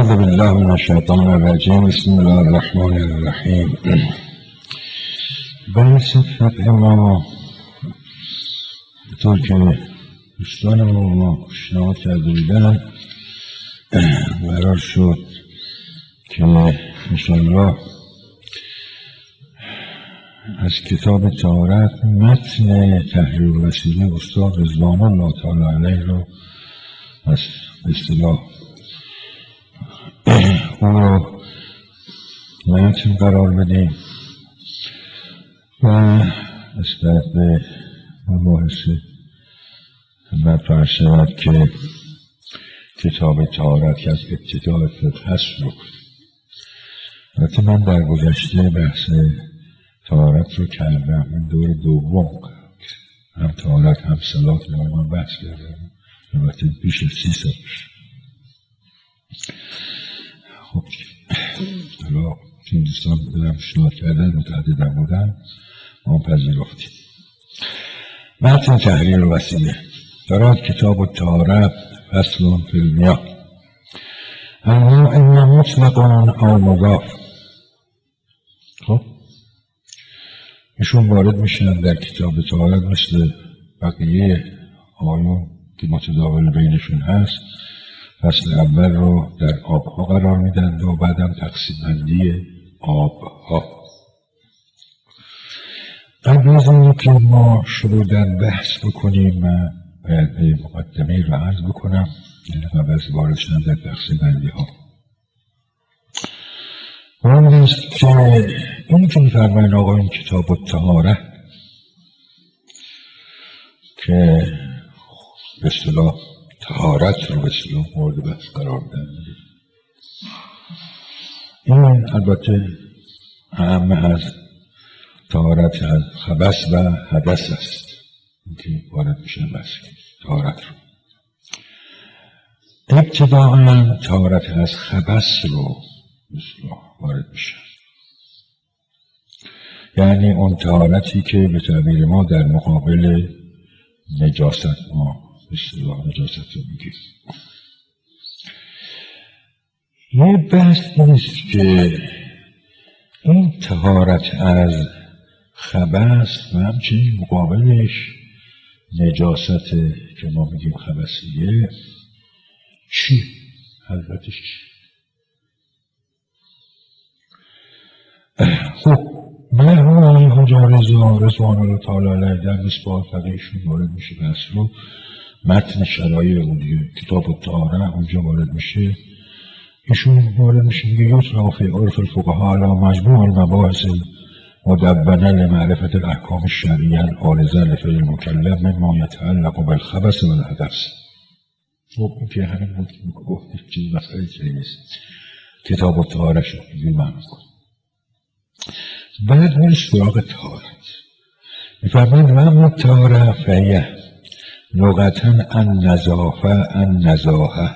اعوذ بالله من الشیطان الرجیم. بسم الله الرحمن الرحیم. بحث فقه ما به طور که دوستان ما پیشنهاد کرده بودن قرار شد که انشاءالله از کتاب طهارت متن تحریر وسیله استاد رضوان الله تعالی علیه رو از اصطلاح اون رو متن قرار بدیم و نسبت به مباحث خدمت فرض شود که کتاب طهارت که از ابتداء فقه هست رو البته من در گذشته بحث طهارت رو کردم. این دور دوم هم طهارت هم صلات رو من بحث کردم، البته بیش از 30 سال. خب حالا این دوستان بودم پیشنهاد کردن متعددم بودن ما پذیرفتیم. متن تحریر وسیله دارد کتاب الطهارت فصل فی المیاه اما این مطلقان او مضاف. خب ایشون وارد میشن در کتاب طهارت مثل بقیه آیون که متداول بینشون هست. فصل اول رو در آبها قرار میدن و بعدم تقسیم بندی آبها. قبل از اینکه ما شروع در بحث بکنیم من باید به مقدمه رو عرض بکنم، یعنی قبل از وارد شدن در تقسیم بندی ها اون است که این که می‌فرمایند آقا این کتاب الطهارت که به اصطلاح طهارت رو به اصطلاح مورد بحث قرار دادن، این البته اهم از طهارت از خبث و حدث است که وارد میشن بحث طهارت رو. ابتداءً طهارت از خبث رو به اصطلاح وارد میشن، یعنی اون طهارتی که به تعبیر ما در مقابل نجاست ما به اصطلاح نجاست رو میگیم. یه بحث نیست که این طهارت از خبث و همچنین مقابلش نجاست که ما میگیم خبثیه چی؟ حضرتش چی؟ خب مرحوم حاجی رضوان الله تعالی علیه در مصباح فقیهشون وارد میشه بحث رو. متن شرایع اون دیگه کتاب الطهارت اونجا وارد میشه. ایشون وارد میشه میگه یطرح فی عرف الفقهاء علی مجموع المباحث مدونة لمعرفة الاحکام الشرعیة العارضة لفعل المکلف مما یتعلق بالخبث والحدث. خب این که همین بود که گفت چیز مسئله چیزی نیست، کتاب الطهارت شد اینجوری معنی کن. بعد میره سراغ طهارت. میفرمایند و الطهارة فهی لغة النظافة النزاهة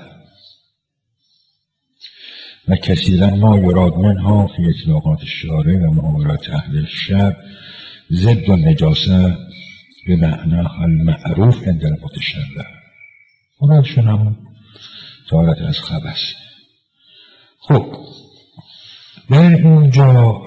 و کثیرا ما یراد منها فی اطلاقات الشارع و معاملات اهل الشرع ضد النجاسة به معناها المعروف عند المتشرع. مرادشون همون طهارت از خبث. خب در اینجا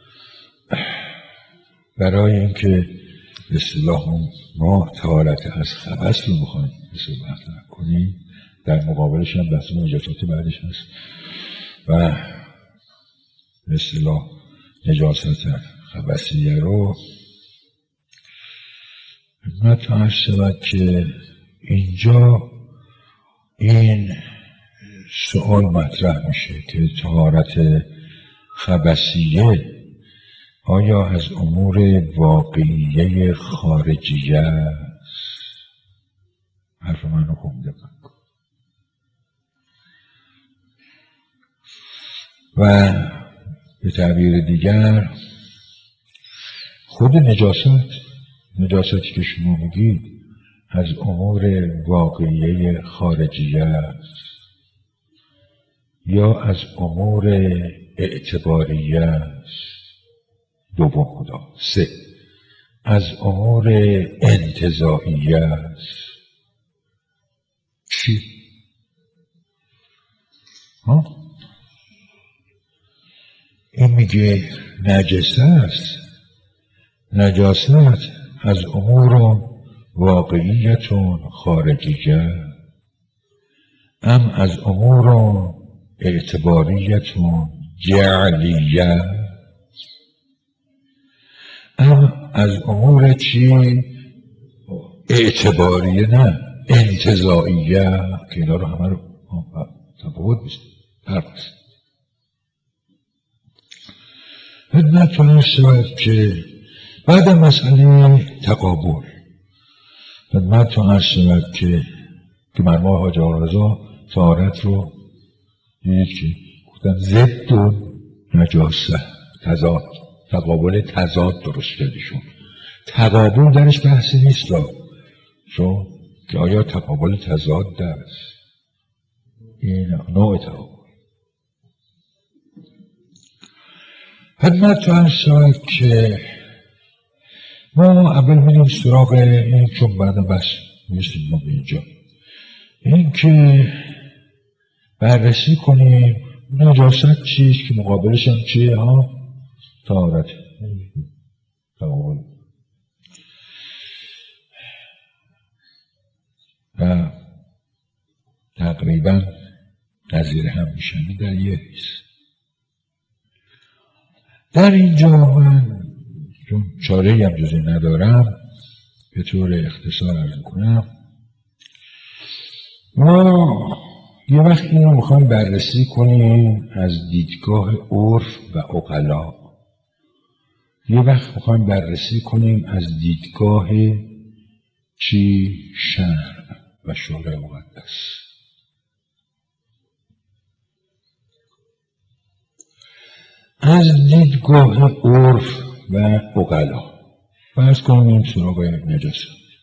برای اینکه به اصطلاح ما طهارت از خبث رو بخوایم مطرح کنیم، در مقابلش هم بحث نجاسات بعدش هست و به اصطلاح نجاست خبثیه رو خدمت عرض شود که اینجا این سوال مطرح میشه که طهارت خبثیه آیا از امور واقعیه خارجیه است؟ حرف من رو خوب دقت کن. و به تعبیر دیگر خود نجاستی که شما میگید از امور واقعیه خارجیه است یا از امور اعتباریه است؟ دوم خدا. 3 از امور انتزاعیه است. چی؟ میگه نجاست از امور واقعیتون خارجیه ام از امور اعتباریتون جعلیه ام از امور چی اعتباریه نه انتزاعیه که اینا رو همه رو تفاوت بیست فرق است. خدمتتون عرض شود که بعد مسئله تقابل خدمتتون عرض شود که مرموم حاج آقارضا طهارت رو دیدید که گفتن ضد و نجاسه تضاد تقابل تضاد درست کردیشون تقابل درش بحثی نیست چون که آیا تقابل تضاد درست این نوع تقابل خدمتتون عرض شود که ما اول میریم سراغ این چون بعدم بس میرسیم ما به اینجا این که بررسی کنیم نجاست چیست که مقابلش هم چیه ها طهارت تقابل و تقریبا نظیر هم میشن در یه حیث در اینجا من چون چاره‌ای هم جزی ندارم به طور اختصار عرض کنم ما یه وقت اینو میخوایم بررسی کنیم از دیدگاه عرف و عقلا یه وقت میخوایم بررسی کنیم از دیدگاه چی شرع و شرع مقدس از دیدگاه عرف و عقلا فرض کنیم این سراغ نجاست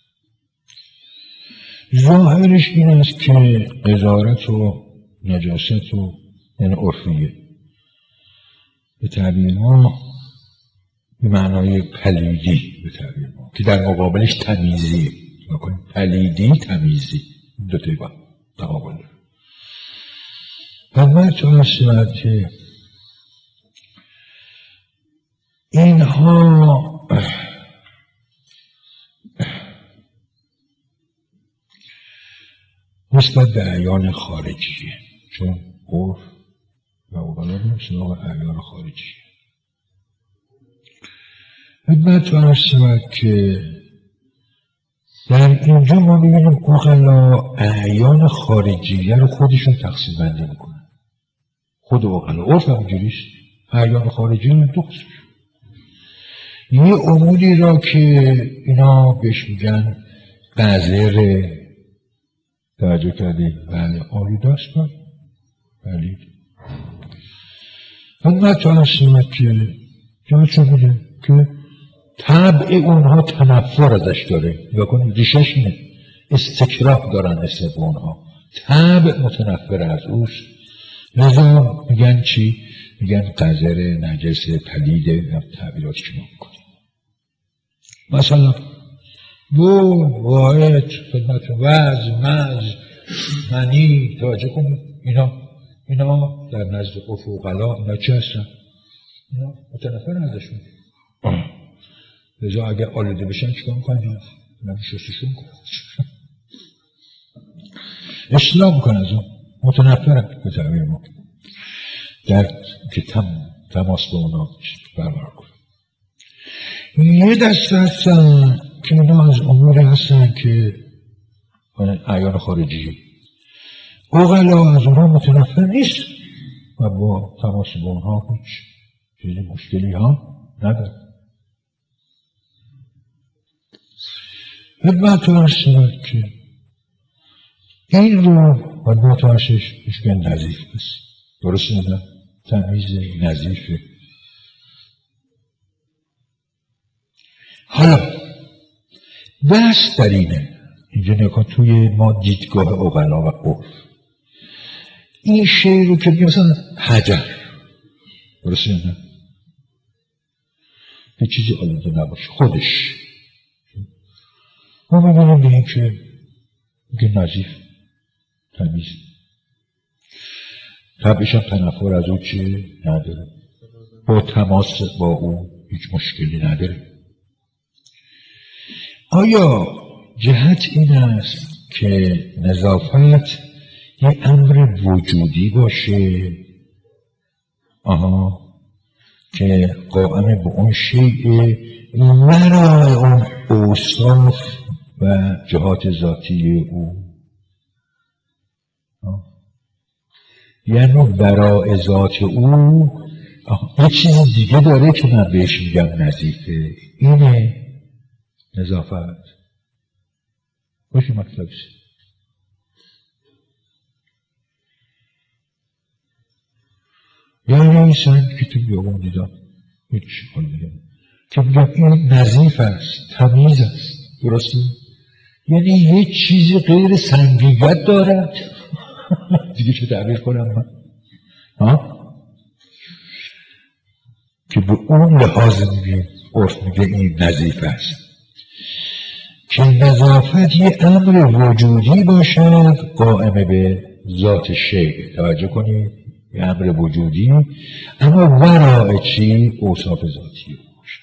ظاهرش این است که قذارت و نجاست و یعنی عرفیه به تعبیر ما به معنای پلیدی به تعبیر ما که در مقابلش تمیزیه پلیدی تمیزی دوتایی با تقابل داره خدمتتون عرض شود که اینها نسبت به اعیان خارجیه چون عرف و عقلا میریم سراغ اعیان خارجیه خدمتتون عرض شود که در اینجا ما ببینیم عقلا اعیان خارجیه رو خودشون تقسیم بندی میکنن خود عقلا عرف هم اینجوریست اعیان خارجی رو دو قسم یه اموری را که اینا بهش میگن قذر توجه کردید بله آلودست بله خدمتتون عرض شود که جا بوده که طبع اونها تنفر ازش داره یا کنید ریشش اینه استکراه دارن نسبت به اونها طبع متنفر از اوست لذا میگن چی؟ میگن قذر نجس پلیده تعبیرات که ما میکنیم مثلا دو واحد خدمت وز مز منی توجه کنید اینا در نزد عرف و عقلا اینا چه هستن؟ اینا متنفر ازشون لذا اگر آلوده بشن چیکار میکنن؟ اینا شستشون میکنن اصلاح میکنن از اون متنفرن به تعبیر ما در که تماس با اونا برقرار کنن یه دسته هستن که اینا از امور هستن که اعیان خارجی عقلا از اونها متنفر نیست و با تماس با اونها هیچ چیزی مشکلی ها نداره خدمتتون عرض شود که این رو خدمتتون عرض شد بهش میگن نظیف است درست نه تمیز نظیفه حالا بحث در اینه اینجا نکن توی ما دیدگاه عقلا و عرف این شی رو که میگه مثلا حجر درست نه یه چیزی آلوده نباشه خودش ما میبینیم به این که میگه نظیف تمیز طبعش هم تنفر از او چیه نداره با تماس با او هیچ مشکلی نداره. آیا جهت این است که نظافت یه امر وجودی باشه که قائم به اون شیء ورای اون اوصاف و جهات ذاتی او، یعنی برای ذات او یه چیز دیگه داره که من بهش میگم نظیفه. اینه نظافت. باشه مطلبش یعنی اینسان که تو بیابون دیدم هیچ حال دیگه که میگم این نظیف است، تمیز است، درسته؟ یعنی یه چیزی غیر سنگیت دارد دیگه چه تعبیر کنم من که به اون لحاظ میگه عرف میگه این نظیف است، که نظافت یه امر وجودی باشد قائم به ذات شیء. توجه کنید، یه امر وجودی اما ورای چی؟ اوصاف ذاتی باشه.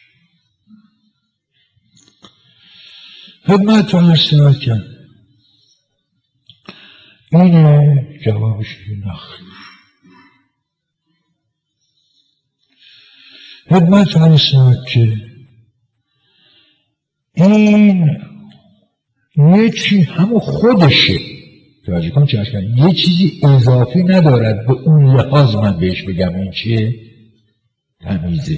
خدمت رو ارسال کرد اینه جوابش نخیر. خدمت رو ارسال که این یه چی همون خودشه. توجه کن چه اشکال، یه چیزی اضافی ندارد به اون لحاظ من بهش بگم این چیه؟ تمیزه.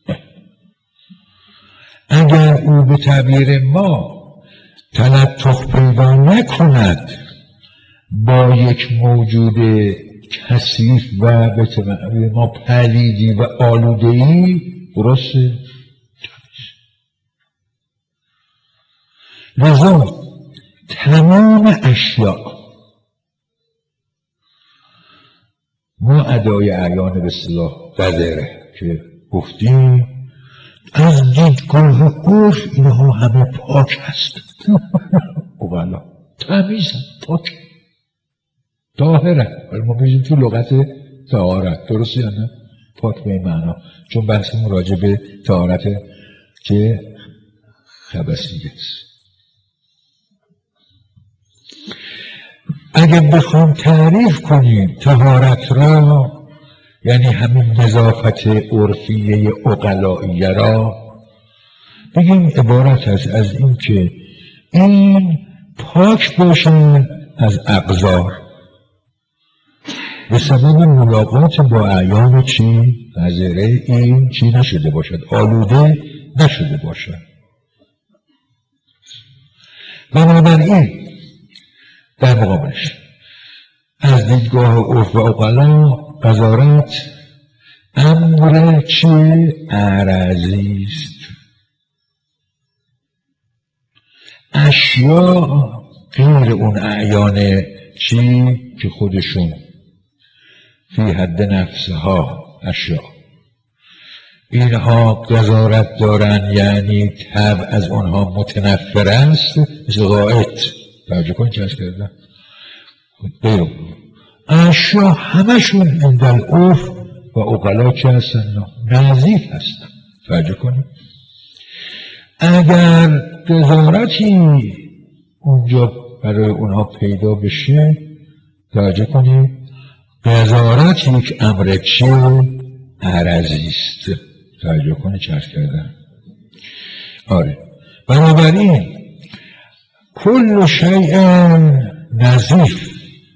اگر او به تعبیر ما تلطف پیدا نکند با یک موجود کثیف و به تعبیر ما پلیدی و آلوده‌ای، درسته؟ لذا تمام اشیاء ما ادای اعیان به اصطلاح قذره که گفتیم از دیدگاه عرف اینها همه پاک هست اولا تمیز هست، پاک طاهره. ما میگیم تو لغت طهارت، درسته یا نه؟ پاک به این معنا، چون بحثمون راجع به طهارت که خبثی است. اگر بخوام تعریف کنیم طهارت را، یعنی همین نظافت عرفیه عقلائیه را، بگیم عبارت است از این که این پاک باشد از اقذار به سبب ملاقات با اعیان چی؟ قذره، این چی نشده باشد، آلوده نشده باشد. بنابراین در مقابلش از دیدگاه عرف و عقلا قذارت امر چی؟ عرضی است. اشیاء غیر اون اعیان چی که خودشون فی حد نفسها اشیاء اینها قذارت دارن، یعنی طبع از اونها متنفر است، مثل غائط. توجه کن چه از کردن غیر اشیاء همشون عند العرف و عقلا چه هستن؟ نظیف هستن. توجه کنید، اگر قذارتی اونجا برای اونها پیدا بشه، توجه کنید قذارت یک امر چی؟ عرضی است. توجه کنید چه عرض کردن. آره، بنابراین کل شیء نظیف.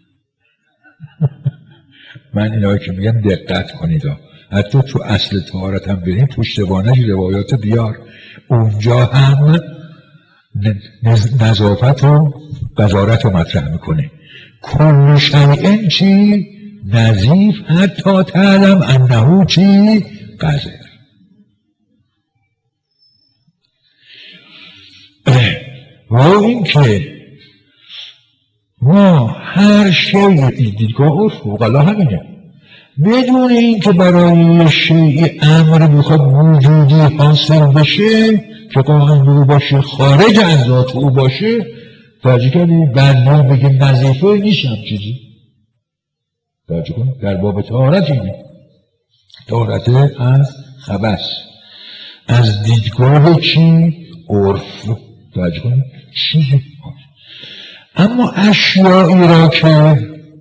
من اینایی که میگم دقت کنید حتی تو اصل طهارت هم بریم پشتوانه روایات بیار، اونجا هم نظافت و قذارت رو مطرح میکنه. کل شیء چی؟ نظیف حتی تعلم انه چی؟ قذر. و این که ما هر شیء دیدگاه عرف و عقلا همینه، بدون این که برای شیء امر میخواد وجودی حاصل بشه که قائم به او باشه، خارج از ذات او باشه، توجه کنید بنده بگیم نظیفه نیست هم چیزی. توجه کنید در باب طهارت اینه. طهارت از خبث، از دیدگاه چی؟ عرف. توجه کنید چیزی. اما اشیایی را که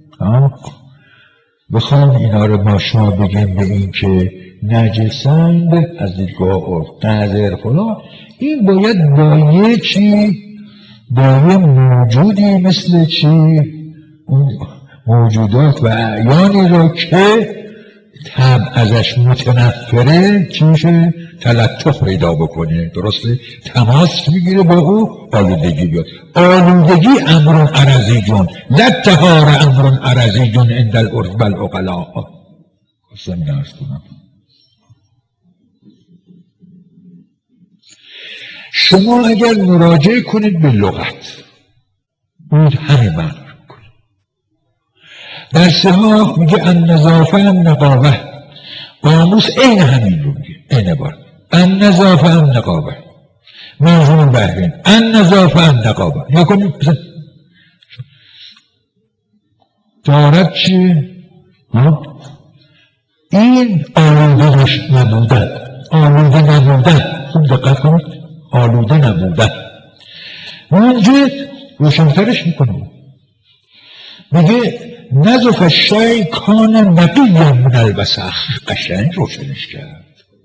بخوام اینا رو ما شما بگیم به این که نجسند از دیدگاه عرف، قذر فلان، این باید با یه چی، با یه موجودی مثل چی، اون موجودات و اعیانی را که طبع ازش متنفره چی میشه؟ تلطف پیدا بکنه، درسته؟ تماس میگیره با او، آلودگی بیاد. آلودگی امر عرضی جون، لطهار امر عرضی جون عند العرف والعقلاء. خواستم این عرض کنم. شما اگر مراجعه کنید به لغت اون همه معنی کنید. در سیاق میگه النظافه النقابه، قاموس عین همین رو میگه، عین عبارت النظافه النقابه، منظوم البحرین النظافه النقابه. یا کنید دارد چیه؟ این آلوده نبودن، آلوده نبودن، خوب دقت کنید، آلوده نبودن. اونجا روشنترش میکنه، میگه نظف الشیء کان نقیا من الوسخ. قشنگ روشنش کرد.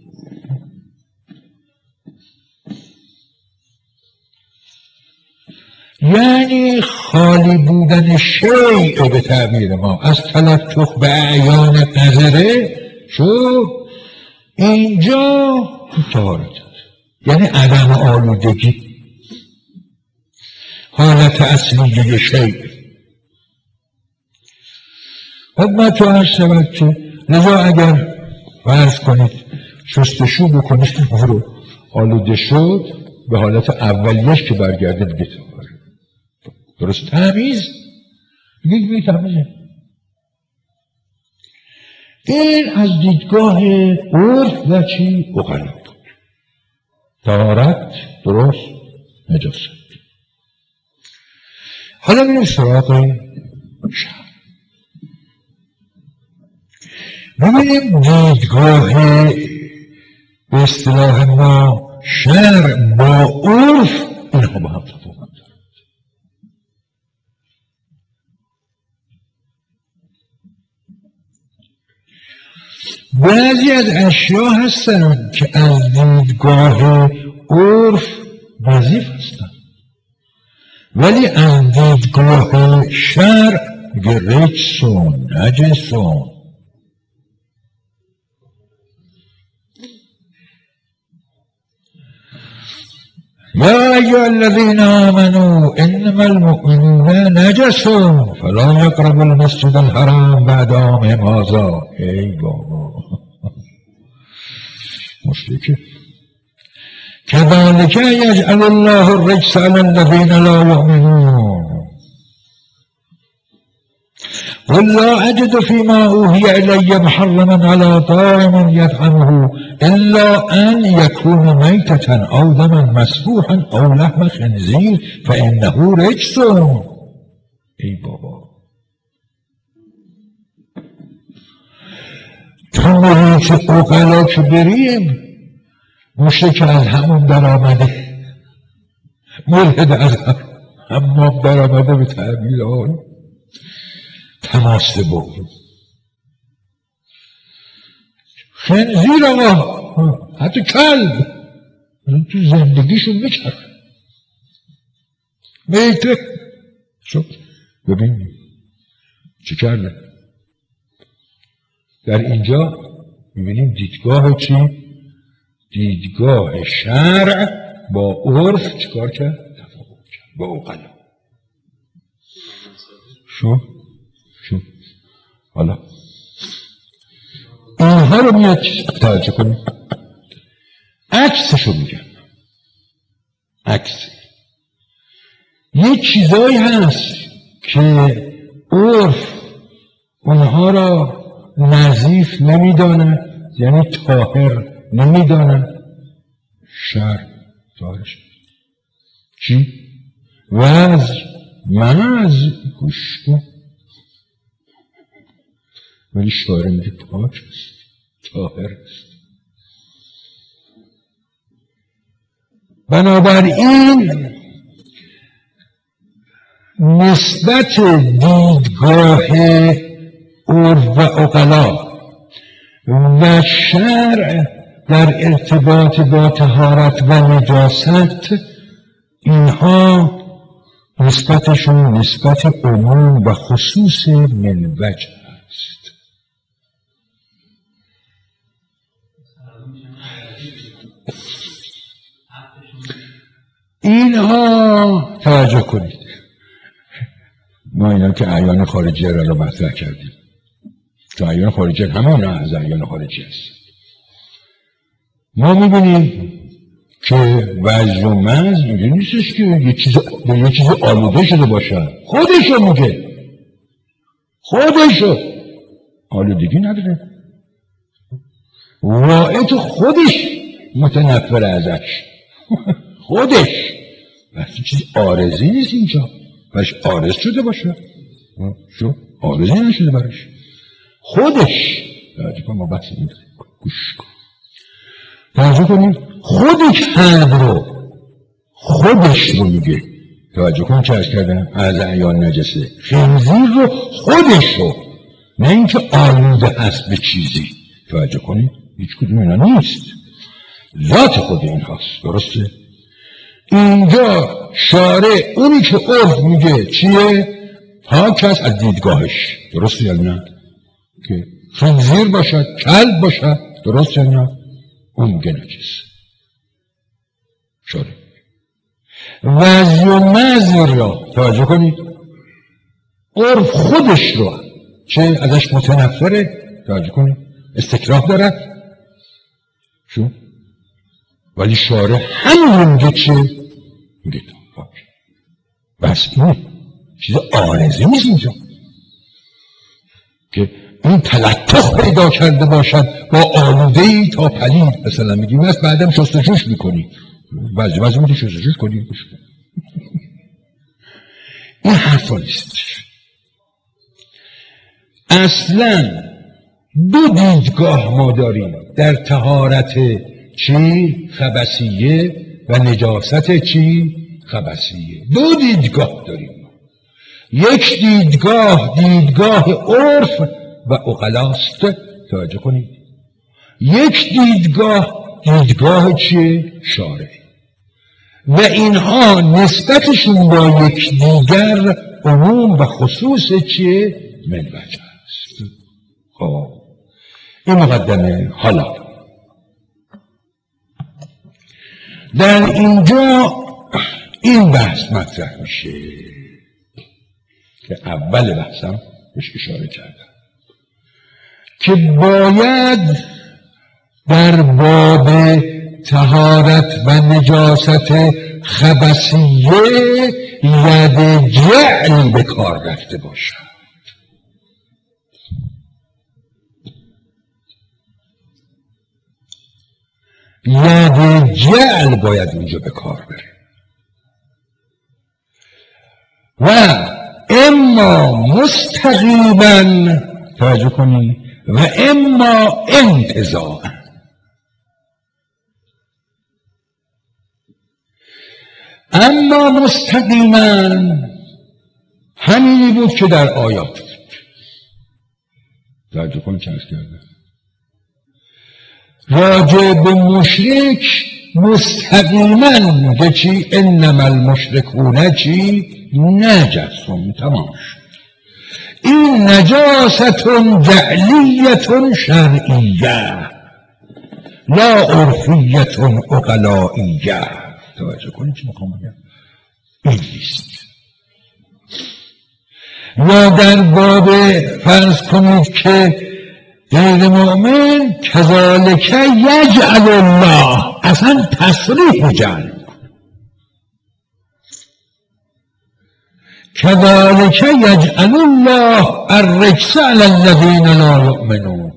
یعنی خالی بودن شیء به تعبیر ما از تلطف به اعیان قذره، شو اینجا طهارت، یعنی عدم آلودگی، حالت اصلی شیء. خدمت رو عرض شود که لذا اگر فرض کنید شستشو بکنید رو آلوده شد، به حالت اولیش که برگرده دیگه طهاره. درست؟ تمیز دیگه تمیزه. این از دیدگاه عرف و چی؟ عقلا بود. طهارت، درست، نجاست. حالا میریم سراغ شرع. ببینیم دیدگاه به اصطلاح ما شرع با عرف اینها با هم تفاوت دارند. بعضی از اشیا هستند که از دیدگاه عرف وظیف هستند، ولی از دیدگاه شرع میگه رجسون، نجسون. يا أيها الذين آمنوا إنما المؤمنون نجس فلا يقربوا المسجد الحرام بعد عامهم هذا. ای بابا مشرکه. كذلك يجعل الله الرجس على الذين لا يؤمنون قل لا أجد فيما أوحي إلي محرما على طاعم يطعمه إلا أن يكون ميتة أو دما مسفوحا أو لحم خنزير فإنه رجس. ای بابا تا محیط عقلا که بریم، مشرک از همون در آمده، ملحد از حمام در آمده، به تعبیر آن تماس بود. خنزیر آقا، حتی کلب تو زندگیشون میکرد میته شد. ببین چه کرده. در اینجا میبینیم دیدگاه چی؟ دیدگاه شرع با عرف چیکار کرد؟ تفاوت کرد با عقلا. شو حالا اینها رو میاد توجه کنیم، عکسشو میگم. عکس یه چیزایی هست که عرف اونها را نظیف نمیدانه، یعنی طاهر نمیدانه، شرع طاهرش. چی؟ وزر، مز، گوش کن، ولی شارع میگه پاک است. طاهر است. بنابراین نسبت دیدگاه عرف و عقلا و شرع در ارتباط با طهارت و نجاست، اینها نسبتشون نسبت عموم و خصوص من وجه است. اینها توجه کنید، ما اینا که اعیان خارجی را مطرح کردیم، که اعیان خارجی همون از اعیان خارجی است. ما میبینیم که وجه و مز اینجا نیستش که یه چیز آلوده شده باشن. خودشو میگه، خودشو آلودگی نداره، رائط خودش متنفر ازش خودش، وقتی چیز آرزی نیست اینجا برش آرز شده باشه، شو آرزی نشده برش خودش. ما بحث این گوش کن، توجه کنید، خودش خودش رو میگه. توجه کنید چه ارز کردم از اعیان نجسه، خنزیر رو خودش رو، نه اینکه آلوده هست به چیزی. توجه کنید هیچ کدوم اینا نیست، ذات خود این هست. درسته؟ اینجا شارع اونی که عرف میگه چیه؟ پاک هست از دیدگاهش. درسته یا نه؟ که خنزیر باشد، کلب باشد، درست یا نه؟ اون میگه نجس. شارع وضع و مزر را توجه کنید، عرف خودش رو چه ازش متنفره، توجه کنید، استکراه دارد شو، ولی شارع همین میگه چه؟ میگه پاک. بس این چیز آرزی نیست اینجا که این تلطف پیدا کرده باشد با آلوده‌ای تا پلید. مثلا میگیم از بعدم شستشوش میکنی، بعضی میگه شستشوش کنی. این حرفا نیست. اصلا دو دیدگاه ما داریم در طهارت چی؟ خبثیه و نجاست چی؟ خبثیه. دو دیدگاه داریم. یک دیدگاه عرف و عقلاست. توجه کنید. یک دیدگاه چیه؟ شارع. و اینها نسبتشون با یک دیگر عموم و خصوص چیه؟ من وجه است. خب این مقدمه. حالا در اینجا این بحث مطرح میشه که اول بحثم بهش اشاره کردم که باید در باب طهارت و نجاست خبثیه ید جعل به کار رفته باشد. ید جعل باید اینجا به کار بره و اما مستقیما، توجه کنی، و اما انتزاعا. اما مستقیما همینی بود که در آیات بود. توجه کنی چه ارز کرده راجع به مشرک مستقیما میگه چی؟ انما المشرکون چی؟ نجسون. تمام شد. این نجاست جعلیت شرعیه لا عرفیت عقلائیه. توجه کنید چی میخوام بگم؟ این نیست. یا در باب فرض کنید که غیر مؤمن کذالک یجعل الله، اصلا تصریح جعل، کذالک یجعل الله الرجس علی الذین لا یؤمنون.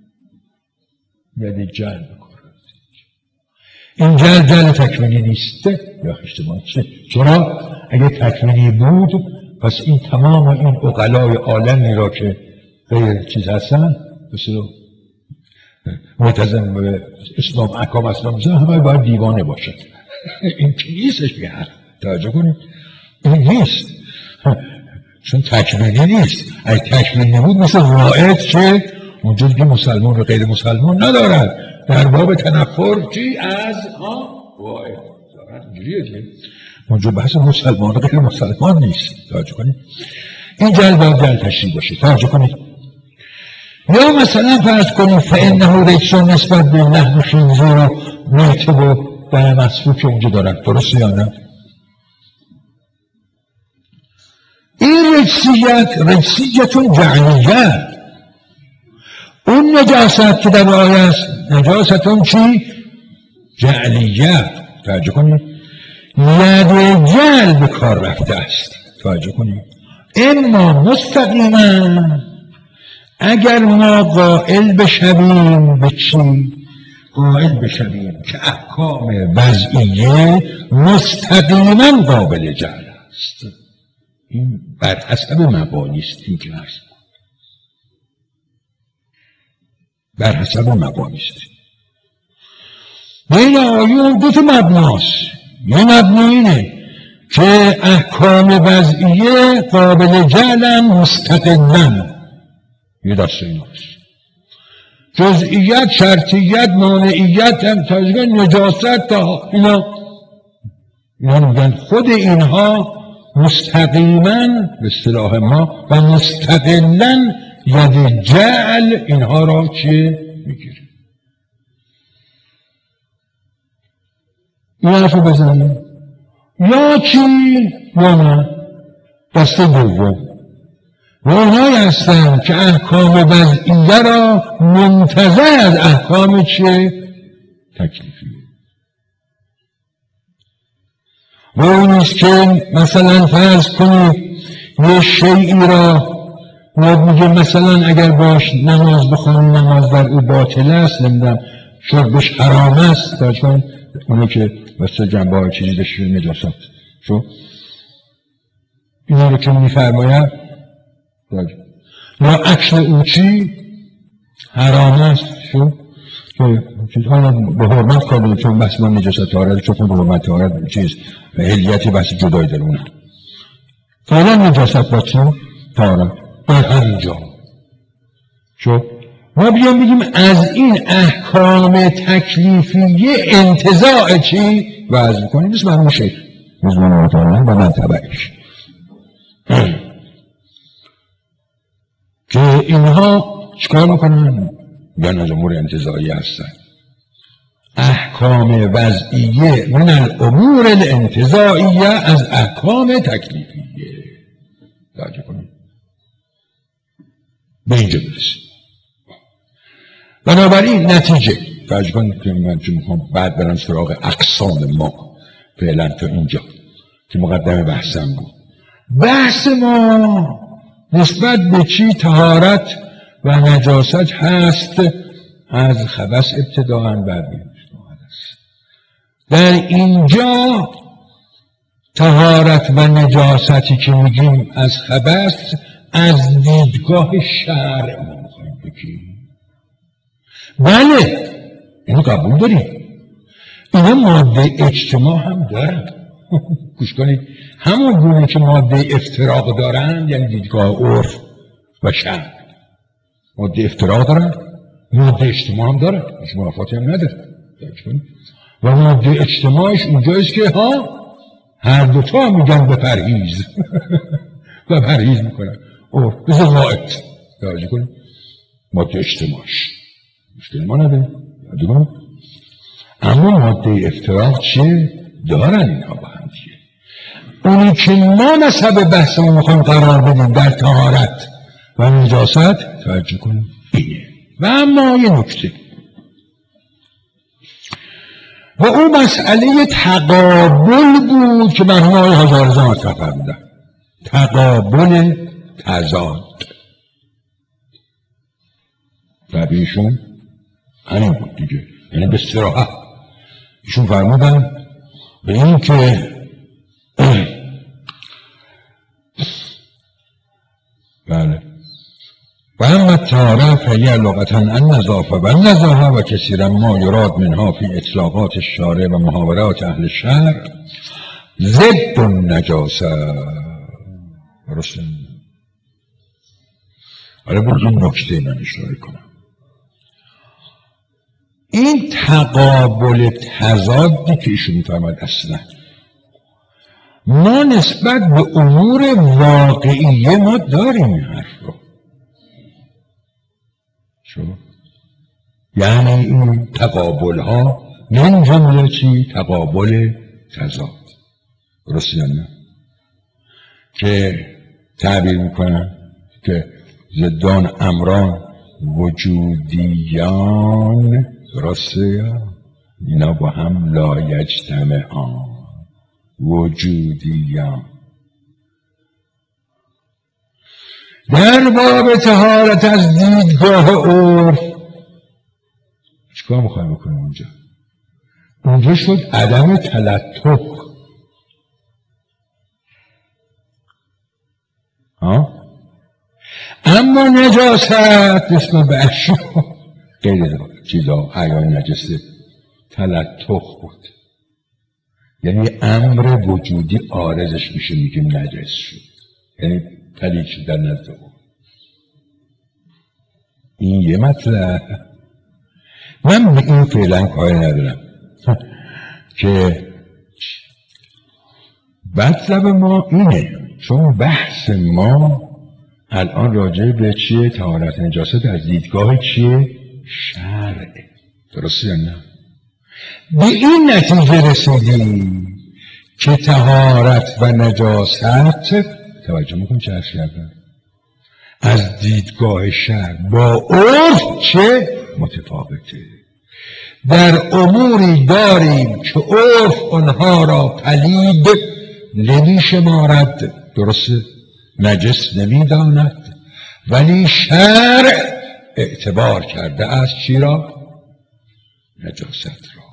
یعنی جعل بکنه. این جعل تکوینی نیست یا اشتباه نیست. چرا؟ اگه تکوینی بود پس این تمام این عقلای عالمی را که غیر چیز هستن، مثلا ملتزم به اسلام احکام اسلام میشه همه باید دیوانه باشد. این که نیستش که حق توجه کنید، این نیست، چون تکمیلی نیست. اگه تکمیلی نبود مثل واعظ که اونجا دیگه مسلمان و غیر مسلمان ندارد، در باب تنفر چی از واعظ دارد، اینجوریه دیگه، اونجا بحث مسلمان و غیر مسلمان نیست. توجه کنید این جل باید جل تشریح باشه. توجه کنید یا مثلا فرض کنید فانه رجس نسبت به لحم خنزیر و میته و دم مسفوح که اونجا دارن، درسته یا نه؟ این رجسیتون جعلیه، اون نجاست که در آیه است نجاستون چی؟ جعلیه. توجه کنید ید جل به کار رفته است. توجه کنید اما مستقیما اگر ما قائل بشویم به چی؟ قائل بشویم که احکام وضعیه مستقیما قابل جعل است، این بر حسب مبانی است، این که هست بر حسب مبانی است. بین آیون دو تا مبناست، یه مبنا اینه که احکام وضعیه قابل جعلن مستقلاً، یه دسته ایناست، جزئیت، شرطیت، مانعیت، نجاست، تا اینا میگن خود اینها مستقیما به اصطلاح ما و مستقلا ید جعل اینها را چه میگیره. این حرف بزنیم یا چی یا نه. دسته دوم و اونهایی هستند که احکام وضعیه را منتزع از احکام چه تکلیفیه. و اونیست که مثلا فرض کنید یه شیعی را میگه مثلا اگر باش نماز بخونی نماز در او باطل است، نمیدونم شربش حرام است، چون اونو که واسه جنبه های چیزی داشته نجاست شو اینا رو که میفرماید یا اکل او چی حرام است، شو چیزها به حرمت کامل، چون مثلا نجاست طهارت، چون به حرمت طهارت چیز هلیتی بحث جدایی داره اونه فعلا نجاست با چی طهارت در همینجا. شو ما بیان بگیم از این احکام تکلیفیه انتزاع چی وضع کنیم، مثل مرموم شیخ رضوان الله تعالی و من تبعش که اینها چکار میکنن؟ بیان از امور انتزاعی هستن. احکام وضعیه من الامور الانتزاعیه از احکام تکلیفیه. توجه کنید به اینجا برسیم. بنابراین نتیجه توجه کنید که من چون میخوام بعد برم سراغ اقسام ما، فعلا تا اینجا که مقدم بحثم بود. بحث ما نسبت به چی طهارت و نجاست هست؟ از خبث ابتداءً بعد در اینجا طهارت و نجاستی که میگیم از خبث از دیدگاه شرع ما میخوایم بگیم. بله اینو قبول داریم، اینا ماده اجتماع هم دارن گوش کنید، همون گونه که ماده افتراق دارن، یعنی دیدگاه عرف و شرع ماده افتراق دارن، ماده اجتماع هم دارن، هیچ منافاتی هم نداره. و ماده اجتماعش اونجاییست که هر دوتا میگن به پرهیز و پرهیز میکنن مثل قائد. توجه کنید ماده اجتماعش مشکل ما نداره، اما ماده افتراق چیه؟ دارن اینها با هم دیگه. اونی که ما مذهب بحثمون میخوایم قرار بدیم در طهارت و نجاست، توجه کنید اینه. و اما یه نکته و اون مسئله تقابل بود که مرحوم آقای حاجی رضا مطرح فرمودن، تقابل تضاد. تعبیرشون همین بود دیگه، یعنی به صراحت ایشون فرمودن به این که بله و اما الطهاره فهي لغة النظافه و النزاهه و کثیرا ما یراد منها فی اطلاقات الشارع و محاورات اهل الشرع ضد النجاسه. درسته؟ حالا بود این نکته من اشاره کنم. این تقابل تضادی که ایشون میفرماید اصلا ما نسبت به امور واقعیه ما داریم این حرف رو. یعنی این تقابل ها من جمله چی؟ تقابل تضاد. درسته یا نه؟ که تعبیر میکنن که ضدان امران وجودیان، درسته؟ اینا با هم لا یجتمعان. وجودیان در باب طهارت از دیدگاه عرف چیکار میخوایم بکنیم اونجا؟ اونجا شد عدم تلطف. اما نجاست نسبت به اشیا غیر چیزا حیای نجسه تلطف بود. یعنی امر وجودی عارضش میشه، میگیم نجس شد، یعنی پلید شد در نزد او. این یه مطلب. من به این فعلا کاری ندارم که مطلب ما اینه، چون بحث ما الان راجع به چیه؟ طهارت نجاست از دیدگاه چیه؟ شرعه. درسته یا نه؟ به این نتیجه رسیدیم که طهارت و نجاست، توجه میکنم چه عرض کردم، از دیدگاه شرع با عرف چه متفاوته. در اموری داریم که عرف آنها را پلید نمیشمارد، درسته؟ نجس نمیداند، ولی شرع اعتبار کرده است چی را؟ نجاست را.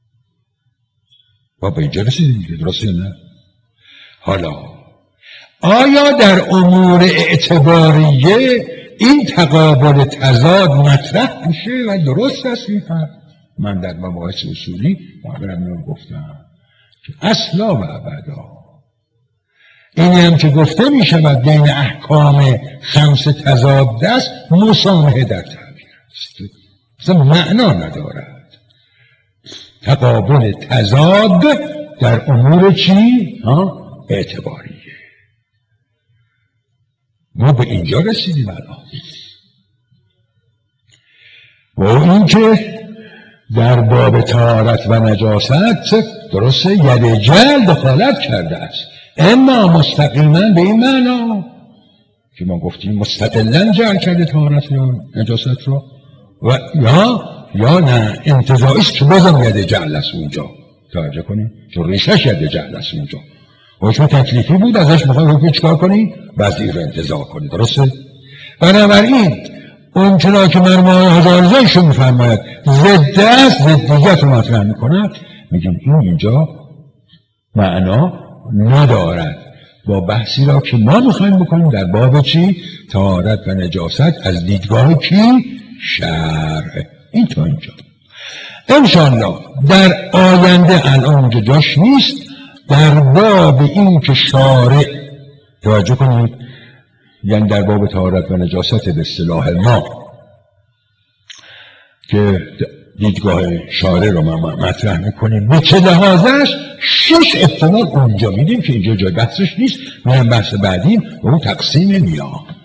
و به اینجا رسیدیم که درسته نه؟ حالا آیا در امور اعتباریه این تقابل تضاد مطرح میشه و درست است میفهم؟ من در مباحث اصولی معلوم گفتم که اصلا و ابدا اینی هم که گفته میشود بین احکام خمس تضاد است، مسامحه در تعبیر است، اصلا معنا ندارد. تقابل تضاد در امور چی؟ اعتباریه. ما به اینجا رسیدیم الان. و این که در باب طهارت و نجاست درسته ید جل دخالت کرده است، اما مستقیما به این معنا که ما گفتیم مستقلا جعل کرده طهارت یا نجاست رو، و یا نه انتزاعی است که بازم ید جعل است اونجا. توجه کنید چون ریشش ید جعل است اونجا. حکم تکلیفی بود، ازش میخوای حکم چیکار کنی؟ وضعی رو انتزاع کنی. درسته؟ بنابراین اون چرا که مرمای هزارزایشون میفرماید ضد است، ضدیت رو مطرح میکند، میگیم این اینجا معنا ندارد با بحثی را که ما میخوایم بکنیم در باب چی؟ طهارت و نجاست از دیدگاه کی؟ شرع. این تا اینجا انشاءالله در آینده، الان اونجا جاش نیست، در باب این که شارع، توجه کنید، یعنی در باب طهارت و نجاست به اصطلاح ما که دیدگاه شارع رو ما مطرح میکنیم، به چه لحاظش 6 احتمال اونجا میدیم که اینجا جای بحثش نیست. میرم بحث بعدیم و اون تقسیم میاه.